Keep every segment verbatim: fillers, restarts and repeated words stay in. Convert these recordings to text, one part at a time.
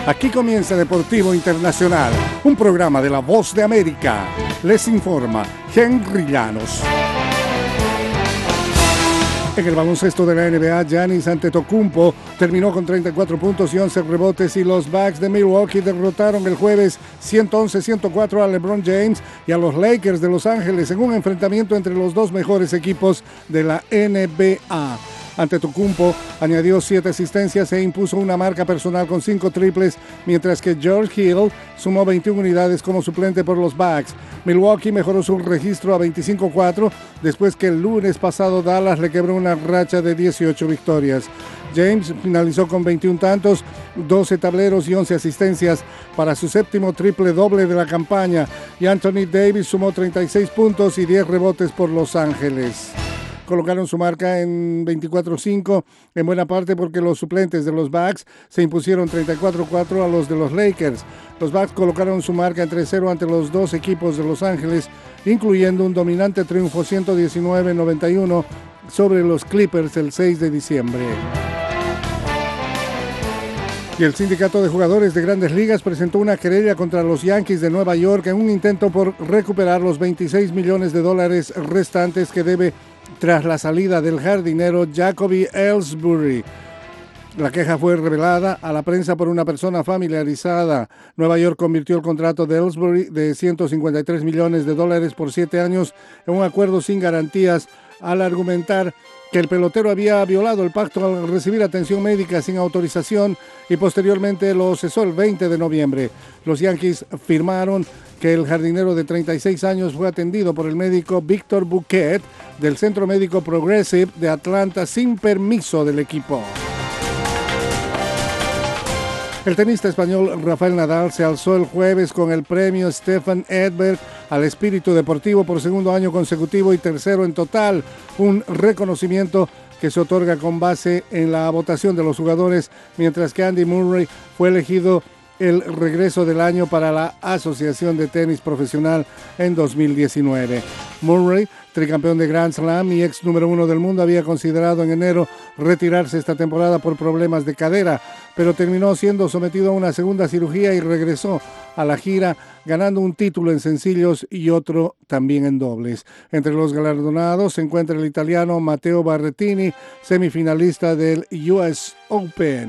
Aquí comienza Deportivo Internacional, un programa de La Voz de América. Les informa Henry Llanos. En el baloncesto de la N B A, Giannis Antetokounmpo terminó con treinta y cuatro puntos y once rebotes y los Bucks de Milwaukee derrotaron el jueves ciento once a ciento cuatro a LeBron James y a los Lakers de Los Ángeles en un enfrentamiento entre los dos mejores equipos de la N B A. Antetokounmpo añadió siete asistencias e impuso una marca personal con cinco triples, mientras que George Hill sumó veintiuna unidades como suplente por los Bucks. Milwaukee mejoró su registro a veinticinco a cuatro después que el lunes pasado Dallas le quebró una racha de dieciocho victorias. James finalizó con veintiún tantos, doce tableros y once asistencias para su séptimo triple doble de la campaña, y Anthony Davis sumó treinta y seis puntos y diez rebotes por Los Ángeles. Colocaron su marca en veinticuatro a cinco, en buena parte porque los suplentes de los Bucks se impusieron treinta y cuatro a cuatro a los de los Lakers. Los Bucks colocaron su marca en tres cero ante los dos equipos de Los Ángeles, incluyendo un dominante triunfo ciento diecinueve a noventa y uno sobre los Clippers el seis de diciembre. Y el sindicato de jugadores de Grandes Ligas presentó una querella contra los Yankees de Nueva York en un intento por recuperar los veintiséis millones de dólares restantes que debe tras la salida del jardinero Jacoby Ellsbury. La queja fue revelada a la prensa por una persona familiarizada. Nueva York convirtió el contrato de Ellsbury de ciento cincuenta y tres millones de dólares por siete años en un acuerdo sin garantías al argumentar que el pelotero había violado el pacto al recibir atención médica sin autorización y posteriormente lo cesó el veinte de noviembre. Los Yankees firmaron que el jardinero de treinta y seis años fue atendido por el médico Víctor Bouquet del Centro Médico Progressive de Atlanta sin permiso del equipo. El tenista español Rafael Nadal se alzó el jueves con el premio Stefan Edberg al espíritu deportivo por segundo año consecutivo y tercero en total, un reconocimiento que se otorga con base en la votación de los jugadores, mientras que Andy Murray fue elegido el regreso del año para la Asociación de Tenis Profesional en dos mil diecinueve. Murray, tricampeón de Grand Slam y ex número uno del mundo, había considerado en enero retirarse esta temporada por problemas de cadera, pero terminó siendo sometido a una segunda cirugía y regresó a la gira, ganando un título en sencillos y otro también en dobles. Entre los galardonados se encuentra el italiano Matteo Berrettini, semifinalista del U S Open.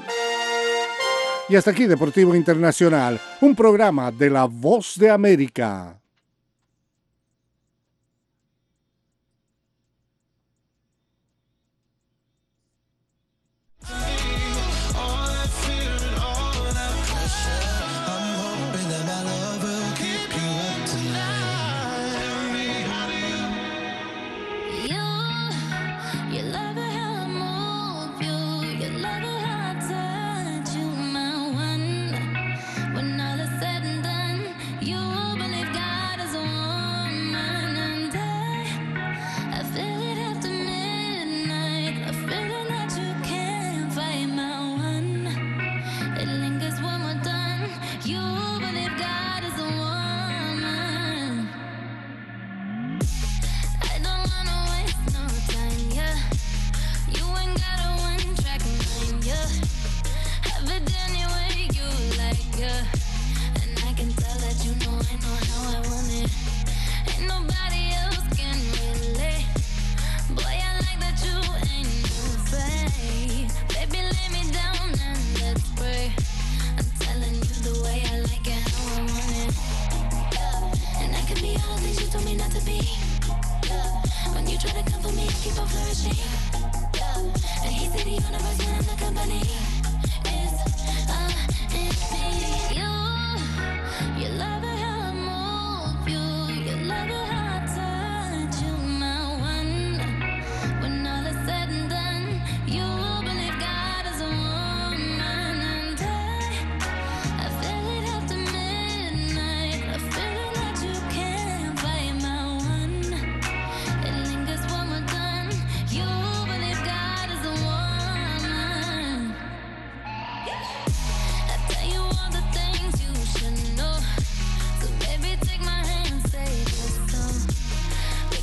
Y hasta aquí Deportivo Internacional, un programa de La Voz de América. And he said the universe and the company is uh, in me.